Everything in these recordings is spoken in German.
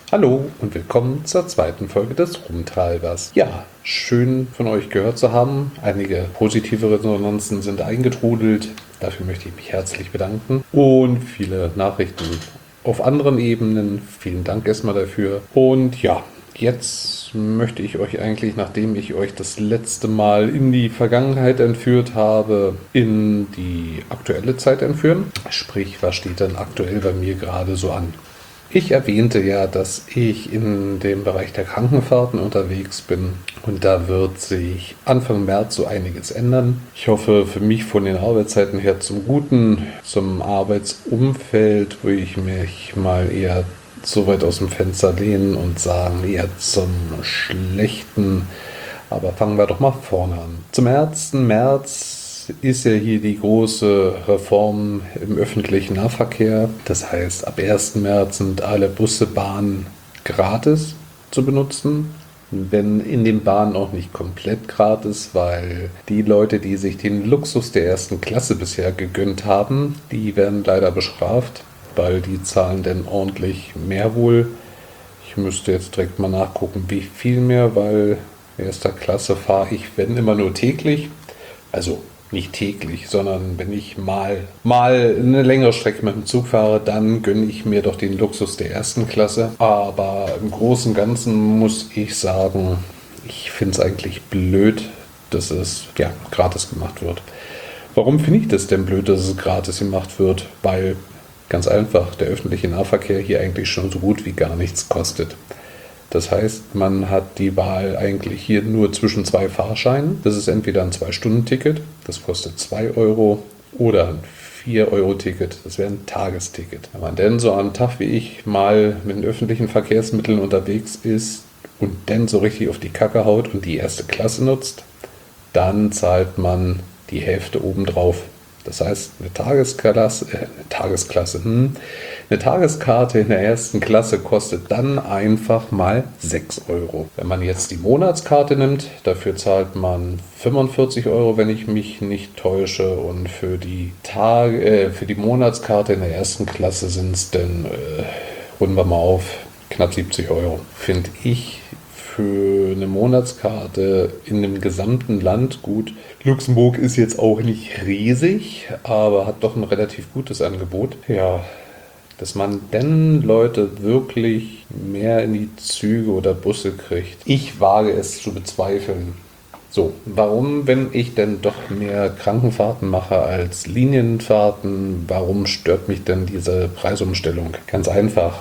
Hallo und willkommen zur zweiten Folge des Rumtreibers. Ja, schön von euch gehört zu haben. Einige positive Resonanzen sind eingetrudelt. Dafür möchte ich mich herzlich bedanken. Und viele Nachrichten auf anderen Ebenen. Vielen Dank erstmal dafür. Und ja, jetzt möchte ich euch eigentlich, nachdem ich euch das letzte Mal in die Vergangenheit entführt habe, in die aktuelle Zeit entführen. Sprich, was steht denn aktuell bei mir gerade so an? Ich erwähnte ja, dass ich in dem Bereich der Krankenfahrten unterwegs bin und da wird sich Anfang März so einiges ändern. Ich hoffe für mich von den Arbeitszeiten her zum Guten, zum Arbeitsumfeld, wo ich mich mal eher so weit aus dem Fenster lehnen und sagen, eher zum Schlechten. Aber fangen wir doch mal vorne an. Zum 1. März ist ja hier die große Reform im öffentlichen Nahverkehr. Das heißt, ab 1. März sind alle Busse, Bahnen gratis zu benutzen. Wenn in den Bahnen auch nicht komplett gratis, weil die Leute, die sich den Luxus der 1. Klasse bisher gegönnt haben, die werden leider bestraft, weil die zahlen dann ordentlich mehr wohl. Ich müsste jetzt direkt mal nachgucken, wie viel mehr, weil 1. Klasse fahre ich, wenn immer nur täglich. Also nicht täglich, sondern wenn ich mal eine längere Strecke mit dem Zug fahre, dann gönne ich mir doch den Luxus der 1. Klasse. Aber im Großen und Ganzen muss ich sagen, ich finde es eigentlich blöd, dass es ja gratis gemacht wird. Warum finde ich das denn blöd, dass es gratis gemacht wird? Weil ganz einfach der öffentliche Nahverkehr hier eigentlich schon so gut wie gar nichts kostet. Das heißt, man hat die Wahl eigentlich hier nur zwischen 2 Fahrscheinen. Das ist entweder ein 2-Stunden-Ticket, das kostet 2 Euro, oder ein 4-Euro-Ticket, das wäre ein Tagesticket. Wenn man denn so am Tag wie ich mal mit den öffentlichen Verkehrsmitteln unterwegs ist und dann so richtig auf die Kacke haut und die 1. Klasse nutzt, dann zahlt man die Hälfte obendrauf. Das heißt, eine Tageskarte in der 1. Klasse kostet dann einfach mal 6 Euro. Wenn man jetzt die Monatskarte nimmt, dafür zahlt man 45 Euro, wenn ich mich nicht täusche. Und für die Monatskarte in der 1. Klasse sind es dann, runden wir mal auf, knapp 70 Euro. Finde ich für eine Monatskarte in dem gesamten Land gut. Luxemburg ist jetzt auch nicht riesig, aber hat doch ein relativ gutes Angebot. Ja, dass man denn Leute wirklich mehr in die Züge oder Busse kriegt. Ich wage es zu bezweifeln. So, warum, wenn ich denn doch mehr Krankenfahrten mache als Linienfahrten, warum stört mich denn diese Preisumstellung? Ganz einfach.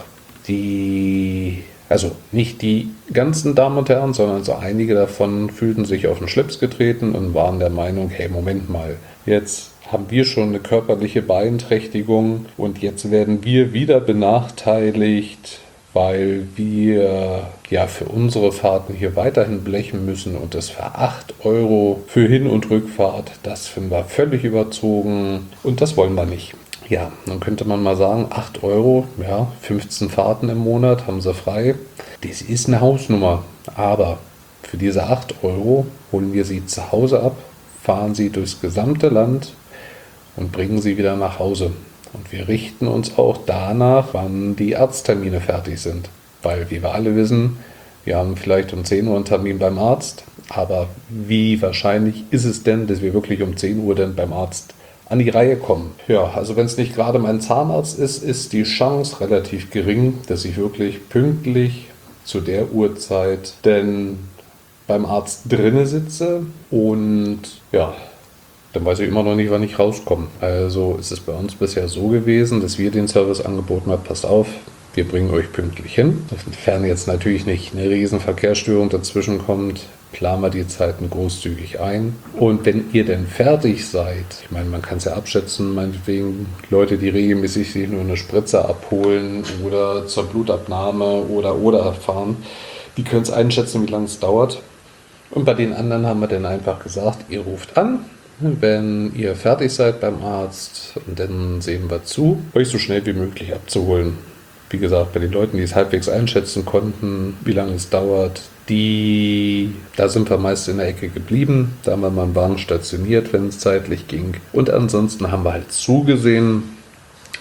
Also nicht die ganzen Damen und Herren, sondern so einige davon fühlten sich auf den Schlips getreten und waren der Meinung, hey, Moment mal, jetzt haben wir schon eine körperliche Beeinträchtigung und jetzt werden wir wieder benachteiligt, weil wir ja für unsere Fahrten hier weiterhin blechen müssen und das für 8 Euro für Hin- und Rückfahrt, das finden wir völlig überzogen und das wollen wir nicht. Ja, dann könnte man mal sagen, 8 Euro, ja, 15 Fahrten im Monat haben sie frei. Das ist eine Hausnummer. Aber für diese 8 Euro holen wir sie zu Hause ab, fahren sie durchs gesamte Land und bringen sie wieder nach Hause. Und wir richten uns auch danach, wann die Arzttermine fertig sind. Weil, wie wir alle wissen, wir haben vielleicht um 10 Uhr einen Termin beim Arzt. Aber wie wahrscheinlich ist es denn, dass wir wirklich um 10 Uhr dann beim Arzt an die Reihe kommen? Ja, also wenn es nicht gerade mein Zahnarzt ist, ist die Chance relativ gering, dass ich wirklich pünktlich zu der Uhrzeit denn beim Arzt drinne sitze und ja, dann weiß ich immer noch nicht, wann ich rauskomme. Also ist es bei uns bisher so gewesen, dass wir den Service angeboten haben, passt auf, wir bringen euch pünktlich hin. Sofern jetzt natürlich nicht eine riesen Verkehrsstörung dazwischen kommt, planen wir die Zeiten großzügig ein. Und wenn ihr denn fertig seid, ich meine, man kann es ja abschätzen, meinetwegen Leute, die regelmäßig sich nur eine Spritze abholen oder zur Blutabnahme oder fahren, die können es einschätzen, wie lange es dauert. Und bei den anderen haben wir dann einfach gesagt, ihr ruft an, wenn ihr fertig seid beim Arzt und dann sehen wir zu, euch so schnell wie möglich abzuholen. Wie gesagt, bei den Leuten, die es halbwegs einschätzen konnten, wie lange es dauert, da sind wir meist in der Ecke geblieben. Da haben wir mal einen Wagen stationiert, wenn es zeitlich ging. Und ansonsten haben wir halt zugesehen,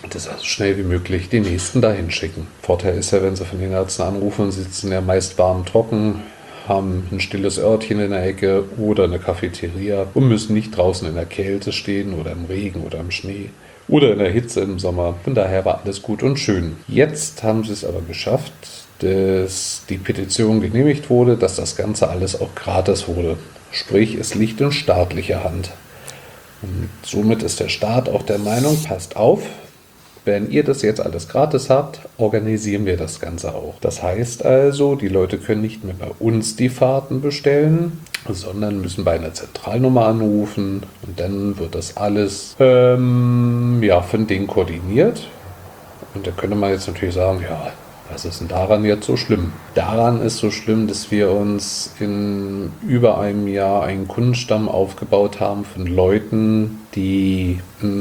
Und das also schnell wie möglich die nächsten dahin schicken. Vorteil ist ja, wenn sie von den Ärzten anrufen, sitzen ja meist warm trocken, haben ein stilles Örtchen in der Ecke oder eine Cafeteria und müssen nicht draußen in der Kälte stehen oder im Regen oder im Schnee oder in der Hitze im Sommer. Von daher war alles gut und schön. Jetzt haben sie es aber geschafft, dass die Petition genehmigt wurde, dass das Ganze alles auch gratis wurde. Sprich, es liegt in staatlicher Hand. Und somit ist der Staat auch der Meinung, passt auf, wenn ihr das jetzt alles gratis habt, organisieren wir das Ganze auch. Das heißt also, die Leute können nicht mehr bei uns die Fahrten bestellen, sondern müssen bei einer Zentralnummer anrufen und dann wird das alles von denen koordiniert. Und da könnte man jetzt natürlich sagen, ja, was ist denn daran jetzt so schlimm? Daran ist so schlimm, dass wir uns in über einem Jahr einen Kundenstamm aufgebaut haben von Leuten, die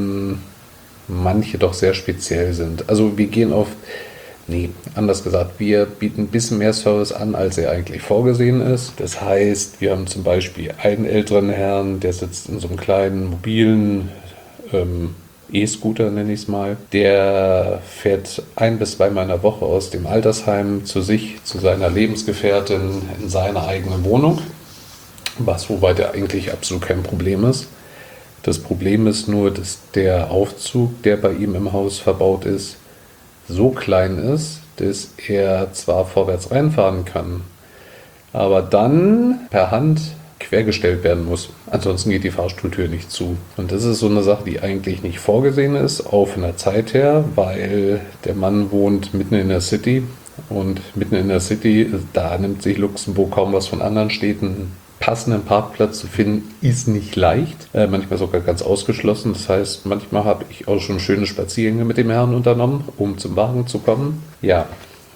manche doch sehr speziell sind. Also wir gehen anders gesagt, wir bieten ein bisschen mehr Service an, als er eigentlich vorgesehen ist. Das heißt, wir haben zum Beispiel einen älteren Herrn, der sitzt in so einem kleinen mobilen E-Scooter, nenne ich es mal. Der fährt 1- bis 2-mal in der Woche aus dem Altersheim zu sich, zu seiner Lebensgefährtin in seine eigene Wohnung, was wobei ja eigentlich absolut kein Problem ist. Das Problem ist nur, dass der Aufzug, der bei ihm im Haus verbaut ist, so klein ist, dass er zwar vorwärts reinfahren kann, aber dann per Hand quergestellt werden muss. Ansonsten geht die Fahrstuhltür nicht zu. Und das ist so eine Sache, die eigentlich nicht vorgesehen ist, auch von der Zeit her, weil der Mann wohnt mitten in der City und mitten in der City, da nimmt sich Luxemburg kaum was von anderen Städten. Passenden Parkplatz zu finden, ist nicht leicht. Manchmal sogar ganz ausgeschlossen. Das heißt, manchmal habe ich auch schon schöne Spaziergänge mit dem Herrn unternommen, um zum Wagen zu kommen. Ja,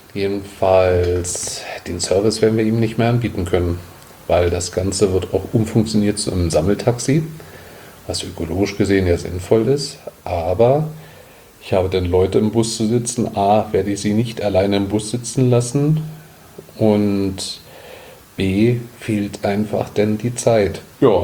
jedenfalls den Service werden wir ihm nicht mehr anbieten können, weil das Ganze wird auch umfunktioniert zu einem Sammeltaxi, was ökologisch gesehen ja sinnvoll ist. Aber ich habe dann Leute im Bus zu sitzen. A, werde ich sie nicht alleine im Bus sitzen lassen und B, fehlt einfach denn die Zeit. Ja,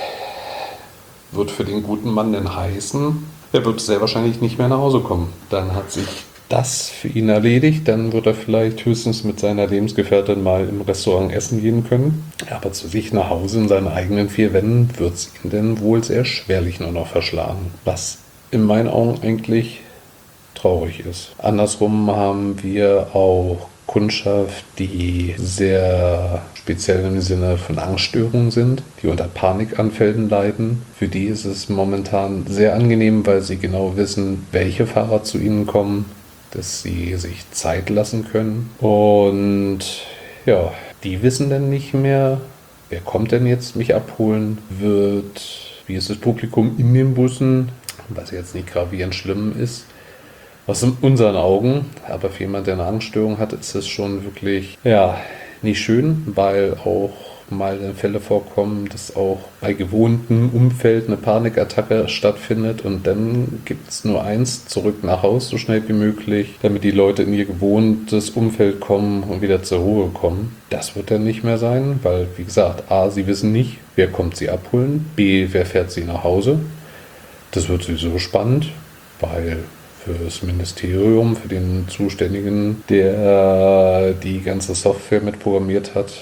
wird für den guten Mann denn heißen, er wird sehr wahrscheinlich nicht mehr nach Hause kommen. Dann hat sich das für ihn erledigt, dann wird er vielleicht höchstens mit seiner Lebensgefährtin mal im Restaurant essen gehen können. Aber zu sich nach Hause in seinen eigenen 4 Wänden wird es ihn denn wohl sehr schwerlich nur noch verschlagen. Was in meinen Augen eigentlich traurig ist. Andersrum haben wir auch Kundschaft, die sehr speziell im Sinne von Angststörungen sind, die unter Panikanfällen leiden. Für die ist es momentan sehr angenehm, weil sie genau wissen, welche Fahrer zu ihnen kommen, dass sie sich Zeit lassen können. Und ja, die wissen dann nicht mehr, wer kommt denn jetzt mich abholen, wie ist das Publikum in den Bussen, was jetzt nicht gravierend schlimm ist. Aus unseren Augen, aber für jemanden, der eine Angststörung hat, ist es schon wirklich, nicht schön, weil auch mal Fälle vorkommen, dass auch bei gewohntem Umfeld eine Panikattacke stattfindet und dann gibt es nur eins, zurück nach Haus so schnell wie möglich, damit die Leute in ihr gewohntes Umfeld kommen und wieder zur Ruhe kommen. Das wird dann nicht mehr sein, weil, wie gesagt, A, sie wissen nicht, wer kommt sie abholen, B, wer fährt sie nach Hause. Das wird sowieso spannend, weil für das Ministerium, für den Zuständigen, der die ganze Software mitprogrammiert hat.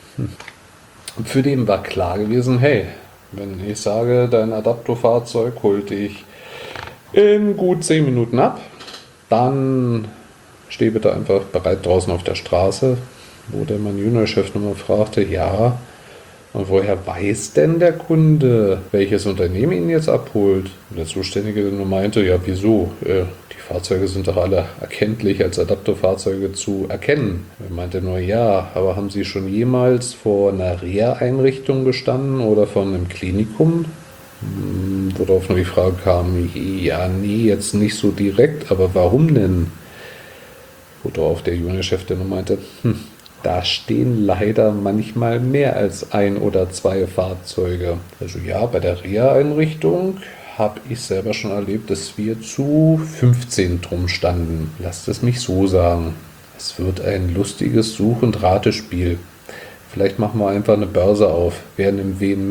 Für den war klar gewesen, hey, wenn ich sage, dein Adaptofahrzeug holt dich in gut 10 Minuten ab, dann steh bitte einfach bereit draußen auf der Straße, wo der mein Juniorchef nochmal fragte, ja, und woher weiß denn der Kunde, welches Unternehmen ihn jetzt abholt? Und der Zuständige nur meinte, ja, wieso? Die Fahrzeuge sind doch alle erkenntlich als Adapterfahrzeuge zu erkennen. Er meinte nur, ja, aber haben Sie schon jemals vor einer Reha-Einrichtung gestanden oder vor einem Klinikum? Worauf nur die Frage kam, ja, nee, jetzt nicht so direkt, aber warum denn? Worauf der Juniorchef dann meinte, da stehen leider manchmal mehr als 1 oder 2 Fahrzeuge. Also ja, bei der Reha-Einrichtung habe ich selber schon erlebt, dass wir zu 15 drum standen. Lasst es mich so sagen. Es wird ein lustiges Such- und Ratespiel. Vielleicht machen wir einfach eine Börse auf. Wer nimmt wen mit?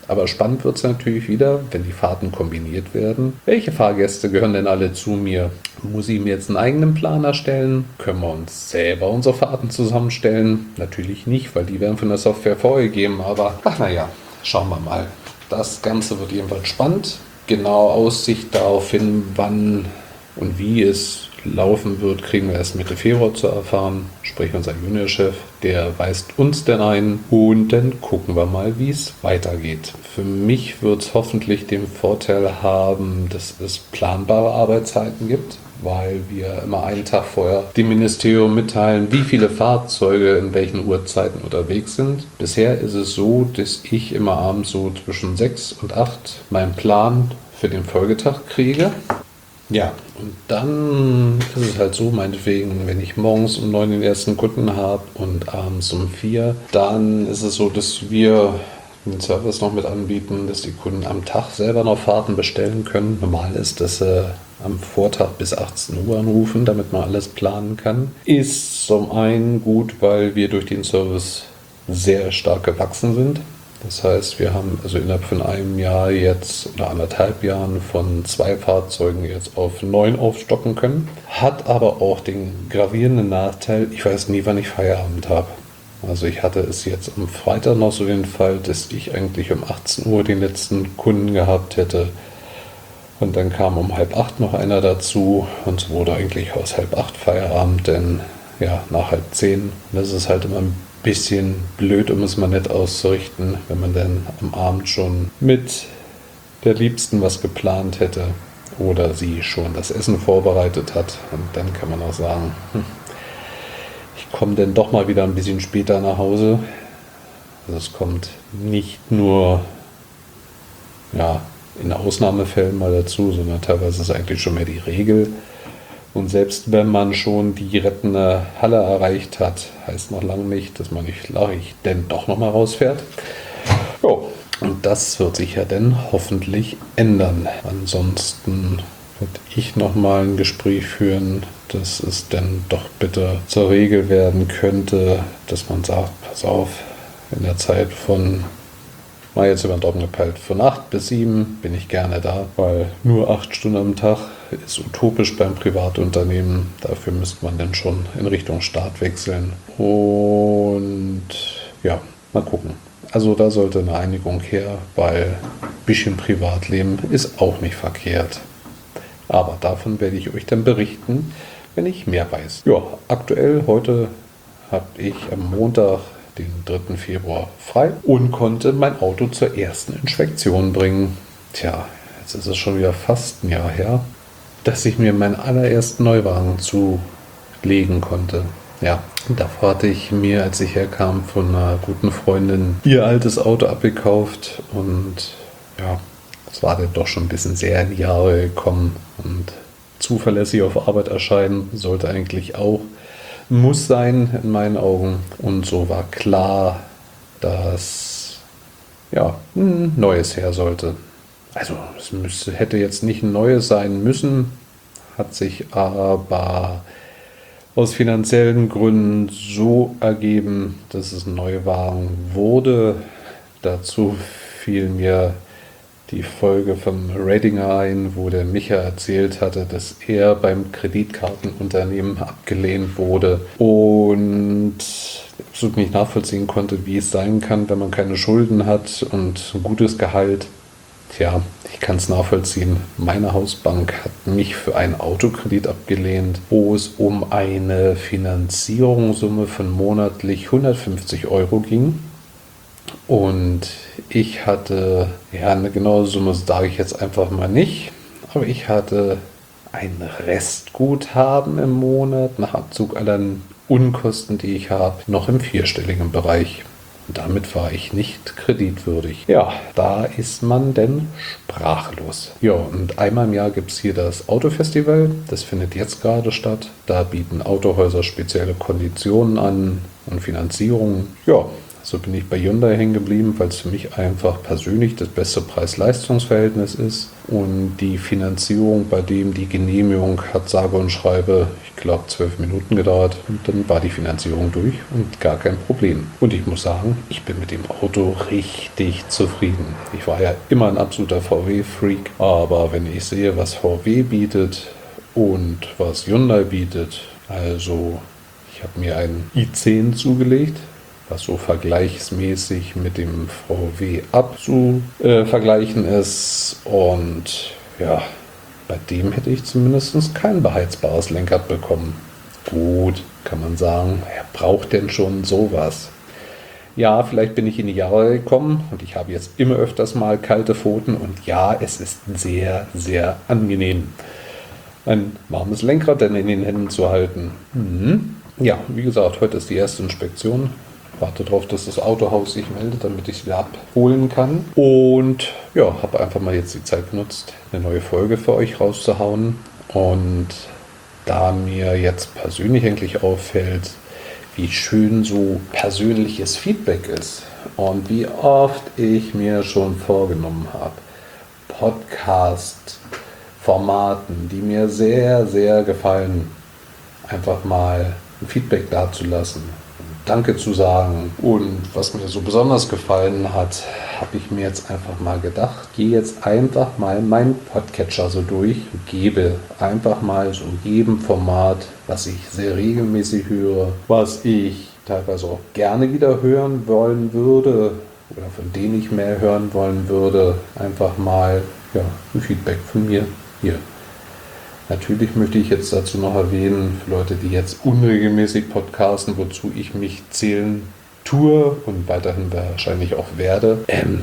Aber spannend wird es natürlich wieder, wenn die Fahrten kombiniert werden. Welche Fahrgäste gehören denn alle zu mir? Muss ich mir jetzt einen eigenen Plan erstellen? Können wir uns selber unsere Fahrten zusammenstellen? Natürlich nicht, weil die werden von der Software vorgegeben. Aber ach naja, schauen wir mal. Das Ganze wird jedenfalls spannend. Genau Aussicht darauf hin, wann und wie es laufen wird, kriegen wir erst Mitte Februar zu erfahren. Sprich, unser Juniorchef, der weist uns dann ein und dann gucken wir mal, wie es weitergeht. Für mich wird es hoffentlich den Vorteil haben, dass es planbare Arbeitszeiten gibt, weil wir immer einen Tag vorher dem Ministerium mitteilen, wie viele Fahrzeuge in welchen Uhrzeiten unterwegs sind. Bisher ist es so, dass ich immer abends so zwischen 6 und 8 meinen Plan für den Folgetag kriege. Ja, und dann ist es halt so, meinetwegen, wenn ich morgens um 9 den ersten Kunden habe und abends um 4, dann ist es so, dass wir den Service noch mit anbieten, dass die Kunden am Tag selber noch Fahrten bestellen können. Normal ist, dass sie am Vortag bis 18 Uhr anrufen, damit man alles planen kann. Ist zum einen gut, weil wir durch den Service sehr stark gewachsen sind. Das heißt, wir haben also innerhalb von einem Jahr jetzt oder 1,5 Jahren von 2 Fahrzeugen jetzt auf 9 aufstocken können. Hat aber auch den gravierenden Nachteil, ich weiß nie, wann ich Feierabend habe. Also ich hatte es jetzt am Freitag noch so den Fall, dass ich eigentlich um 18 Uhr den letzten Kunden gehabt hätte. Und dann kam um 7:30 noch einer dazu und es wurde eigentlich aus 7:30 Feierabend, denn ja, nach 9:30. Und das ist halt immer ein bisschen blöd, um es mal nett auszurichten, wenn man dann am Abend schon mit der Liebsten was geplant hätte oder sie schon das Essen vorbereitet hat. Und dann kann man auch sagen, ich komme dann doch mal wieder ein bisschen später nach Hause. Also es kommt nicht nur in Ausnahmefällen mal dazu, sondern teilweise ist es eigentlich schon mehr die Regel. Und selbst wenn man schon die rettende Halle erreicht hat, heißt noch lange nicht, dass man nicht denn doch nochmal rausfährt. Jo, und das wird sich ja dann hoffentlich ändern. Ansonsten werde ich nochmal ein Gespräch führen, dass es dann doch bitte zur Regel werden könnte, dass man sagt, pass auf, in der Zeit von, mal jetzt über den Daumen gepeilt, von 8 bis 7 bin ich gerne da, weil nur 8 Stunden am Tag ist utopisch beim Privatunternehmen. Dafür müsste man dann schon in Richtung Staat wechseln. Und ja, mal gucken. Also da sollte eine Einigung her, weil ein bisschen Privatleben ist auch nicht verkehrt. Aber davon werde ich euch dann berichten, wenn ich mehr weiß. Ja, aktuell heute habe ich am Montag, den 3. Februar, frei und konnte mein Auto zur ersten Inspektion bringen. Tja, jetzt ist es schon wieder fast ein Jahr her, dass ich mir meinen allerersten Neuwagen zulegen konnte. Ja, und davor hatte ich mir, als ich herkam, von einer guten Freundin ihr altes Auto abgekauft und ja, es war dann doch schon ein bisschen sehr in die Jahre gekommen und zuverlässig auf Arbeit erscheinen sollte eigentlich auch. Muss sein in meinen Augen. Und so war klar, dass ein neues her sollte. Also es hätte jetzt nicht ein neues sein müssen, hat sich aber aus finanziellen Gründen so ergeben, dass es ein Neuwagen wurde. Dazu fiel mir die Folge vom Ratinger ein, wo der Micha erzählt hatte, dass er beim Kreditkartenunternehmen abgelehnt wurde und absolut nicht nachvollziehen konnte, wie es sein kann, wenn man keine Schulden hat und ein gutes Gehalt. Tja, ich kann es nachvollziehen. Meine Hausbank hat mich für einen Autokredit abgelehnt, wo es um eine Finanzierungssumme von monatlich 150 Euro ging. Und ich hatte, eine genaue Summe sage ich jetzt einfach mal nicht, aber ich hatte ein Restguthaben im Monat nach Abzug aller Unkosten, die ich habe, noch im 4-stelligen Bereich. Und damit war ich nicht kreditwürdig. Ja, da ist man denn sprachlos. Ja, und einmal im Jahr gibt es hier das Autofestival. Das findet jetzt gerade statt. Da bieten Autohäuser spezielle Konditionen an und Finanzierungen. Ja, So bin ich bei Hyundai hängen geblieben, weil es für mich einfach persönlich das beste Preis-Leistungs-Verhältnis ist. Und die Finanzierung, bei dem die Genehmigung hat sage und schreibe, ich glaube 12 Minuten gedauert. Und dann war die Finanzierung durch und gar kein Problem. Und ich muss sagen, ich bin mit dem Auto richtig zufrieden. Ich war ja immer ein absoluter VW-Freak, aber wenn ich sehe, was VW bietet und was Hyundai bietet, also ich habe mir einen i10 zugelegt, was so vergleichsmäßig mit dem VW Up zu vergleichen ist. Und ja, bei dem hätte ich zumindest kein beheizbares Lenkrad bekommen. Gut, kann man sagen, wer braucht denn schon sowas? Ja, vielleicht bin ich in die Jahre gekommen und ich habe jetzt immer öfters mal kalte Pfoten und ja, es ist sehr, sehr angenehm, ein warmes Lenkrad dann in den Händen zu halten. Ja, wie gesagt, heute ist die erste Inspektion. Warte darauf, dass das Autohaus sich meldet, damit ich es wieder abholen kann. Und ja, habe einfach mal jetzt die Zeit genutzt, eine neue Folge für euch rauszuhauen. Und da mir jetzt persönlich eigentlich auffällt, wie schön so persönliches Feedback ist und wie oft ich mir schon vorgenommen habe, Podcast-Formaten, die mir sehr, sehr gefallen, einfach mal ein Feedback dazulassen, Danke zu sagen. Und was mir so besonders gefallen hat, habe ich mir jetzt einfach mal gedacht, gehe jetzt einfach mal meinen Podcatcher so durch und gebe einfach mal so jedem Format, was ich sehr regelmäßig höre, was ich teilweise auch gerne wieder hören wollen würde oder von denen ich mehr hören wollen würde, einfach mal ein Feedback von mir hier. Natürlich möchte ich jetzt dazu noch erwähnen, für Leute, die jetzt unregelmäßig podcasten, wozu ich mich zählen tue und weiterhin wahrscheinlich auch werde.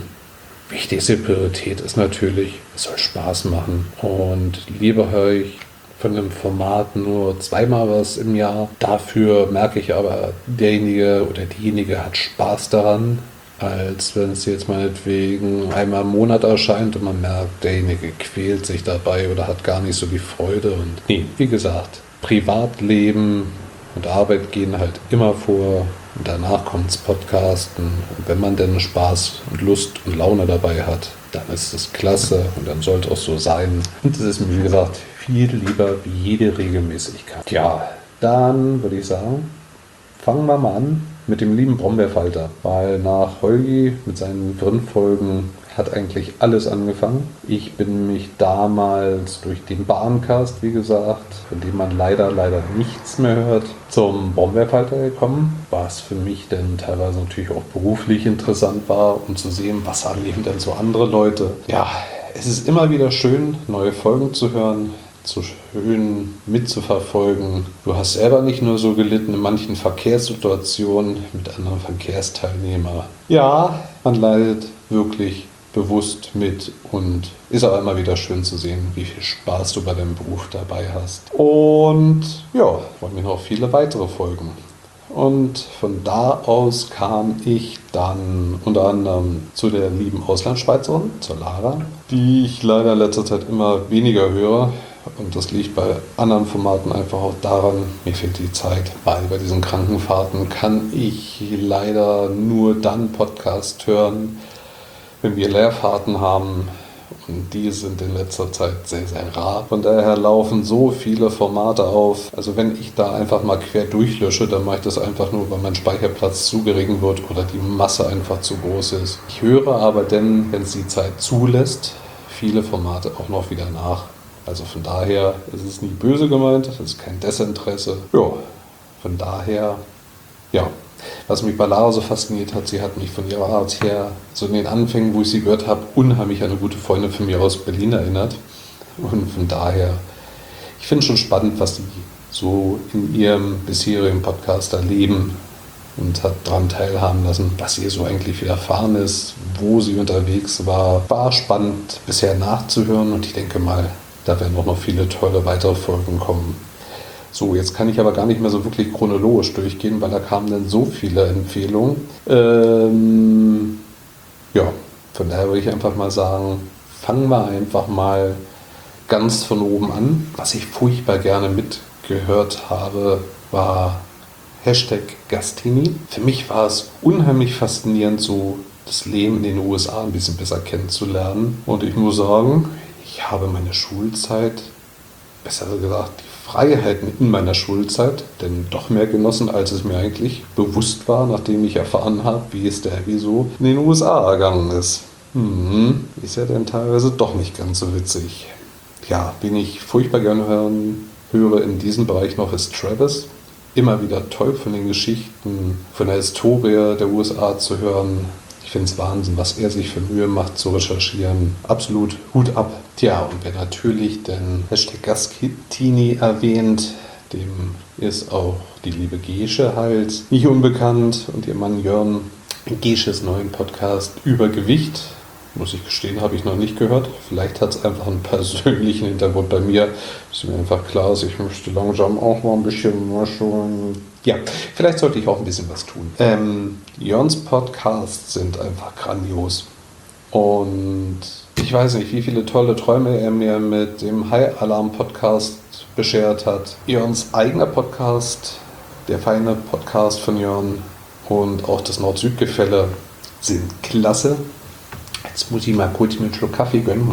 Wichtigste Priorität ist natürlich, es soll Spaß machen. Und lieber höre ich von einem Format nur zweimal was im Jahr. Dafür merke ich aber, derjenige oder diejenige hat Spaß daran, als wenn es jetzt meinetwegen einmal im Monat erscheint und man merkt, derjenige quält sich dabei oder hat gar nicht so die Freude. Und nee, wie gesagt, Privatleben und Arbeit gehen halt immer vor und danach kommt das Podcasten. Und wenn man denn Spaß und Lust und Laune dabei hat, dann ist es klasse und dann sollte es auch so sein. Und das ist mir, wie gesagt, viel lieber wie jede Regelmäßigkeit. Ja, dann würde ich sagen, fangen wir mal an mit dem lieben Brombeerfalter, weil nach Holgi mit seinen Grindfolgen hat eigentlich alles angefangen. Ich bin mich damals durch den Bahncast, wie gesagt, von dem man leider nichts mehr hört, zum Brombeerfalter gekommen, was für mich dann teilweise natürlich auch beruflich interessant war, um zu sehen, was erleben denn so andere Leute. Ja, es ist immer wieder schön, neue Folgen zu hören, so schön mitzuverfolgen. Du hast selber nicht nur so gelitten in manchen Verkehrssituationen mit anderen Verkehrsteilnehmern. Ja, man leidet wirklich bewusst mit und ist auch immer wieder schön zu sehen, wie viel Spaß du bei deinem Beruf dabei hast. Und ja, wollen wir noch viele weitere Folgen. Und von da aus kam ich dann unter anderem zu der lieben Auslandsschweizerin, zur Lara, die ich leider in letzter Zeit immer weniger höre. Und das liegt bei anderen Formaten einfach auch daran, mir fehlt die Zeit, weil bei diesen Krankenfahrten kann ich leider nur dann Podcast hören, wenn wir Leerfahrten haben. Und die sind in letzter Zeit sehr, sehr rar. Von daher laufen so viele Formate auf. Also wenn ich da einfach mal quer durchlösche, dann mache ich das einfach nur, weil mein Speicherplatz zu gering wird oder die Masse einfach zu groß ist. Ich höre aber dann, wenn es die Zeit zulässt, viele Formate auch noch wieder nach. Also von daher ist es nicht böse gemeint, das ist kein Desinteresse. Ja, von daher, ja. Was mich bei Lara so fasziniert hat, sie hat mich von ihrer Art her, so in den Anfängen, wo ich sie gehört habe, unheimlich an eine gute Freundin von mir aus Berlin erinnert. Und von daher, ich finde es schon spannend, was sie so in ihrem bisherigen Podcast erleben und hat daran teilhaben lassen, was ihr so eigentlich widerfahren ist, wo sie unterwegs war. War spannend bisher nachzuhören und ich denke mal, da werden auch noch viele tolle weitere Folgen kommen. So, jetzt kann ich aber gar nicht mehr so wirklich chronologisch durchgehen, weil da kamen dann so viele Empfehlungen. Ja, von daher würde ich einfach mal sagen, fangen wir einfach mal ganz von oben an. Was ich furchtbar gerne mitgehört habe, war #Gastini. Für mich war es unheimlich faszinierend, so das Leben in den USA ein bisschen besser kennenzulernen. Und ich muss sagen, ich habe meine Schulzeit, besser gesagt die Freiheiten in meiner Schulzeit, denn doch mehr genossen, als es mir eigentlich bewusst war, nachdem ich erfahren habe, wie es der so in den USA ergangen ist. Ist ja dann teilweise doch nicht ganz so witzig. Ja, wen ich furchtbar gerne höre in diesem Bereich noch, ist Travis. Immer wieder toll von den Geschichten, von der Historie der USA zu hören. Ich finde es Wahnsinn, was er sich für Mühe macht zu recherchieren. Absolut Hut ab. Tja, und wer natürlich den #Gastini erwähnt, dem ist auch die liebe Gesche halt nicht unbekannt und ihr Mann Jörn. Gesches neuen Podcast über Gewicht. Muss ich gestehen, habe ich noch nicht gehört. Vielleicht hat es einfach einen persönlichen Hintergrund bei mir. Ist mir einfach klar, dass ich möchte langsam auch mal ein bisschen schon. Ja, vielleicht sollte ich auch ein bisschen was tun. Jörns Podcasts sind einfach grandios. Und ich weiß nicht, wie viele tolle Träume er mir mit dem High Alarm Podcast beschert hat. Jörns eigener Podcast, der feine Podcast von Jörn und auch das Nord-Süd-Gefälle sind klasse. Jetzt muss ich mal kurz mir einen Schluck Kaffee gönnen.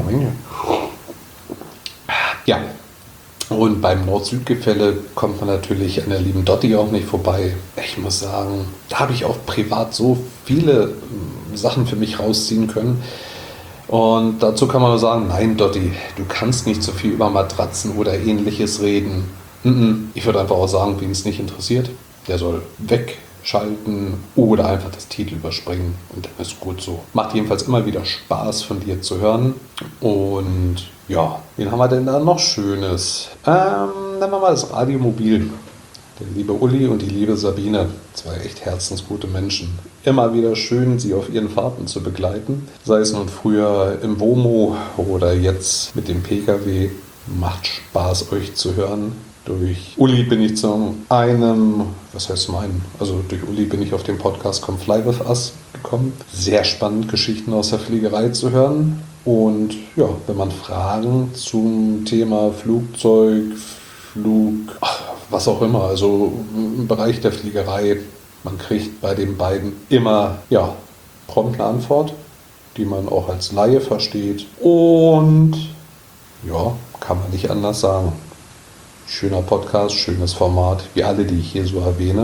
Ja, und beim Nord-Süd-Gefälle kommt man natürlich an der lieben Dotti auch nicht vorbei. Ich muss sagen, da habe ich auch privat so viele Sachen für mich rausziehen können. Und dazu kann man nur sagen, nein Dotti, du kannst nicht so viel über Matratzen oder ähnliches reden. Ich würde einfach auch sagen, wen es nicht interessiert, der soll wegschalten oder einfach das Titel überspringen und dann ist gut so. Macht jedenfalls immer wieder Spaß von dir zu hören. Und ja, wen haben wir denn da noch Schönes? Nehmen wir mal das Radiomobil. Der liebe Uli und die liebe Sabine, zwei echt herzensgute Menschen. Immer wieder schön, sie auf ihren Fahrten zu begleiten. Sei es nun früher im WOMO oder jetzt mit dem PKW. Macht Spaß, euch zu hören. Durch Uli bin ich zu einem, also durch Uli bin ich auf den Podcast Come Fly With Us gekommen. Sehr spannend, Geschichten aus der Fliegerei zu hören. Und ja, wenn man Fragen zum Thema Flugzeug, was auch immer, also im Bereich der Fliegerei, man kriegt bei den beiden immer, ja, prompt eine Antwort, die man auch als Laie versteht. Und ja, kann man nicht anders sagen. Schöner Podcast, schönes Format, wie alle, die ich hier so erwähne.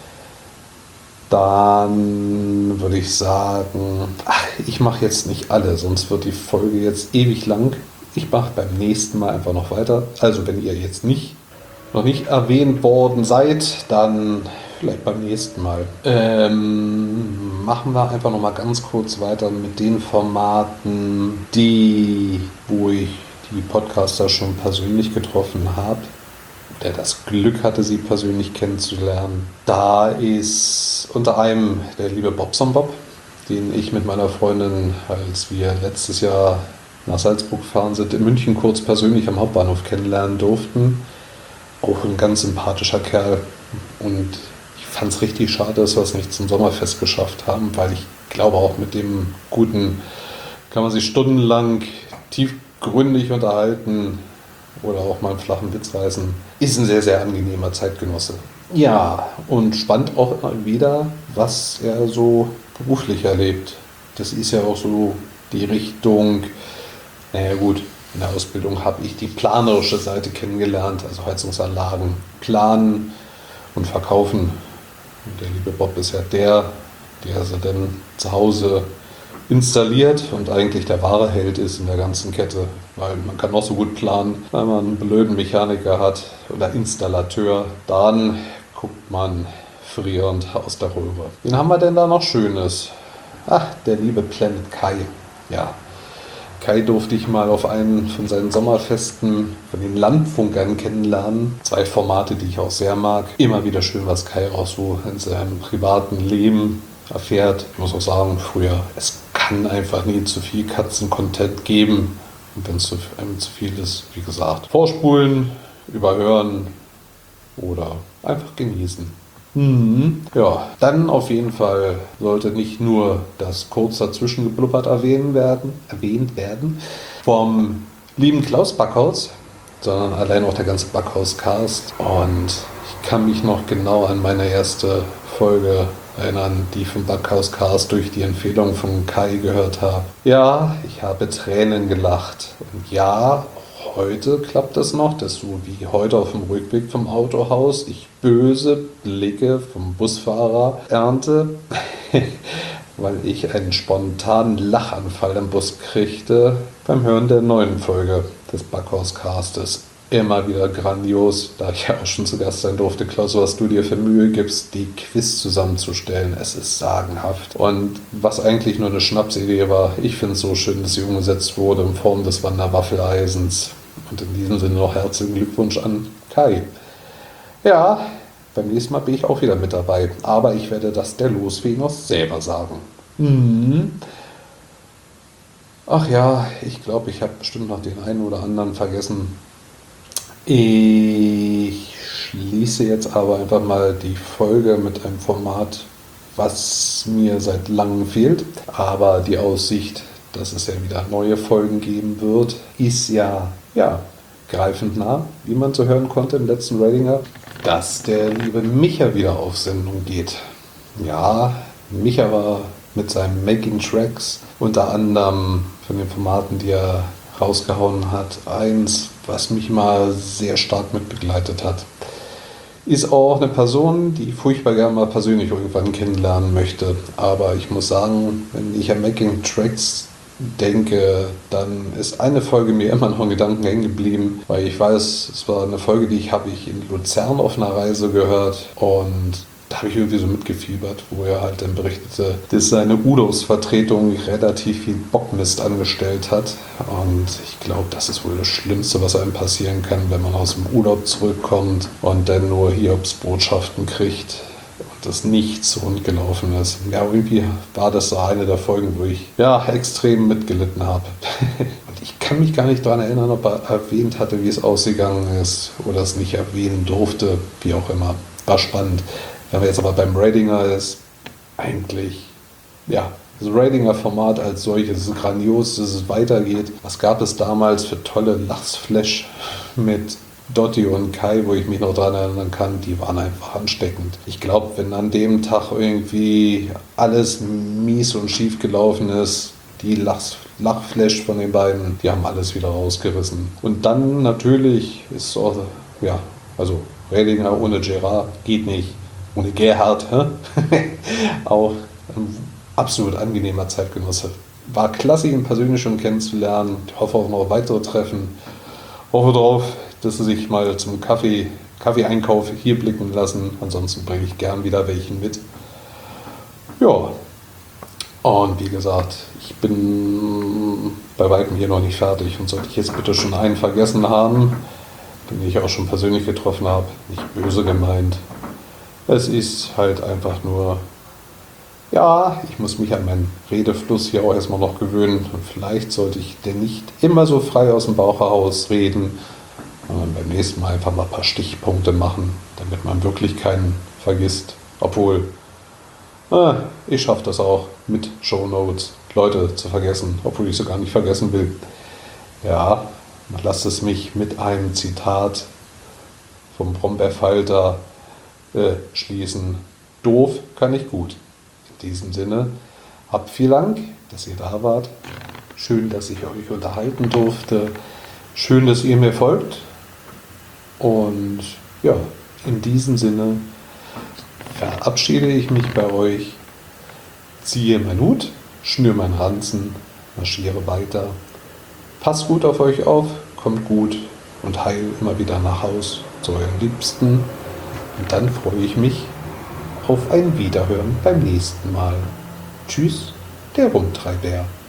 Dann würde ich sagen, ich mache jetzt nicht alle, sonst wird die Folge jetzt ewig lang. Ich mache beim nächsten Mal einfach noch weiter. Also wenn ihr jetzt noch nicht erwähnt worden seid, dann vielleicht beim nächsten Mal. Machen wir einfach noch mal ganz kurz weiter mit den Formaten, wo ich die Podcaster schon persönlich getroffen habe, der das Glück hatte, sie persönlich kennenzulernen. Da ist unter anderem der liebe Bobson Bob, den ich mit meiner Freundin, als wir letztes Jahr nach Salzburg gefahren sind, in München kurz persönlich am Hauptbahnhof kennenlernen durften. Auch ein ganz sympathischer Kerl. Und ich fand es richtig schade, dass wir es nicht zum Sommerfest geschafft haben, weil ich glaube, auch mit dem Guten kann man sich stundenlang tiefgründig unterhalten oder auch mal einen flachen Witz reißen. Ist ein sehr, sehr angenehmer Zeitgenosse. Ja, und spannend auch immer wieder, was er so beruflich erlebt. Das ist ja auch so die Richtung, naja gut, in der Ausbildung habe ich die planerische Seite kennengelernt, also Heizungsanlagen planen und verkaufen. Und der liebe Bob ist ja der sie dann zu Hause installiert und eigentlich der wahre Held ist in der ganzen Kette, weil man kann noch so gut planen, wenn man einen blöden Mechaniker hat oder Installateur, dann guckt man frierend aus der Röhre. Wen haben wir denn da noch Schönes? Ach, der liebe Planet Kai. Ja, Kai durfte ich mal auf einen von seinen Sommerfesten von den Landfunkern kennenlernen. 2 Formate, die ich auch sehr mag. Immer wieder schön, was Kai auch so in seinem privaten Leben erfährt. Ich muss auch sagen, früher, es kann einfach nie zu viel Katzen-Content geben. Und wenn es einem zu viel ist, wie gesagt, vorspulen, überhören oder einfach genießen. Ja, dann auf jeden Fall sollte nicht nur das kurz dazwischen geblubbert erwähnt werden vom lieben Klaus Backhaus, sondern allein auch der ganze Backhaus-Cast. Und Ich kann mich noch genau an meine erste Folge erinnern, die vom Backhaus Cast durch die Empfehlung von Kai gehört habe. Ja, ich habe Tränen gelacht. Und ja, heute klappt es noch, dass so wie heute auf dem Rückweg vom Autohaus ich böse Blicke vom Busfahrer ernte, weil ich einen spontanen Lachanfall im Bus kriegte beim Hören der neuen Folge des Backhaus Castes. Immer wieder grandios, da ich ja auch schon zu Gast sein durfte. Klaus, was du dir für Mühe gibst, die Quiz zusammenzustellen. Es ist sagenhaft. Und was eigentlich nur eine Schnapsidee war, ich finde es so schön, dass sie umgesetzt wurde in Form des Wanderwaffeleisens. Und in diesem Sinne noch herzlichen Glückwunsch an Kai. Ja, beim nächsten Mal bin ich auch wieder mit dabei. Aber ich werde das der Losfee noch selber sagen. Ach ja, ich glaube, ich habe bestimmt noch den einen oder anderen vergessen. Ich schließe jetzt aber einfach mal die Folge mit einem Format, was mir seit langem fehlt. Aber die Aussicht, dass es ja wieder neue Folgen geben wird, ist ja greifend nah, wie man zu hören konnte im letzten Ratinger, dass der liebe Micha wieder auf Sendung geht. Ja, Micha war mit seinen Making Tracks unter anderem von den Formaten, die er rausgehauen hat, eins, was mich mal sehr stark mitbegleitet hat. Ist auch eine Person, die ich furchtbar gerne mal persönlich irgendwann kennenlernen möchte. Aber ich muss sagen, wenn ich an Making Tracks denke, dann ist eine Folge mir immer noch in Gedanken hängen geblieben, weil ich weiß, es war eine Folge, die habe ich in Luzern auf einer Reise gehört und da habe ich irgendwie so mitgefiebert, wo er halt dann berichtete, dass seine Udos-Vertretung relativ viel Bockmist angestellt hat. Und ich glaube, das ist wohl das Schlimmste, was einem passieren kann, wenn man aus dem Urlaub zurückkommt und dann nur Hiobsbotschaften kriegt und das nichts rund gelaufen ist. Ja, irgendwie war das so eine der Folgen, wo ich extrem mitgelitten habe. Und ich kann mich gar nicht daran erinnern, ob er erwähnt hatte, wie es ausgegangen ist oder es nicht erwähnen durfte, wie auch immer. War spannend. Wenn man jetzt aber beim Ratinger ist, eigentlich, das Ratinger-Format als solches ist grandios, dass es weitergeht. Was gab es damals für tolle Lachsflash mit Dotti und Kai, wo ich mich noch daran erinnern kann, die waren einfach ansteckend. Ich glaube, wenn an dem Tag irgendwie alles mies und schief gelaufen ist, die Lachflash von den beiden, die haben alles wieder rausgerissen. Und dann natürlich ist auch, Ratinger ohne Gerard geht nicht. Ohne Gerhard, auch ein absolut angenehmer Zeitgenosse. War klasse, ihn persönlich schon kennenzulernen. Ich hoffe auf noch weitere Treffen. Hoffe darauf, dass sie sich mal zum Kaffee-Einkauf hier blicken lassen. Ansonsten bringe ich gern wieder welchen mit. Ja, und wie gesagt, ich bin bei weitem hier noch nicht fertig. Und sollte ich jetzt bitte schon einen vergessen haben, den ich auch schon persönlich getroffen habe, nicht böse gemeint. Es ist halt einfach nur, ich muss mich an meinen Redefluss hier auch erstmal noch gewöhnen. Und vielleicht sollte ich denn nicht immer so frei aus dem Bauch heraus reden, sondern beim nächsten Mal einfach mal ein paar Stichpunkte machen, damit man wirklich keinen vergisst. Obwohl, ich schaffe das auch mit Shownotes, Leute zu vergessen, obwohl ich sie gar nicht vergessen will. Ja, lasst es mich mit einem Zitat vom Brombeerfalter schließen. Doof kann ich gut. In diesem Sinne, habt vielen Dank, dass ihr da wart. Schön, dass ich euch unterhalten durfte. Schön, dass ihr mir folgt. Und in diesem Sinne verabschiede ich mich bei euch, ziehe meinen Hut, schnür meinen Ranzen, marschiere weiter. Passt gut auf euch auf, kommt gut und heil immer wieder nach Haus zu euren Liebsten. Und dann freue ich mich auf ein Wiederhören beim nächsten Mal. Tschüss, der Rumtreiber.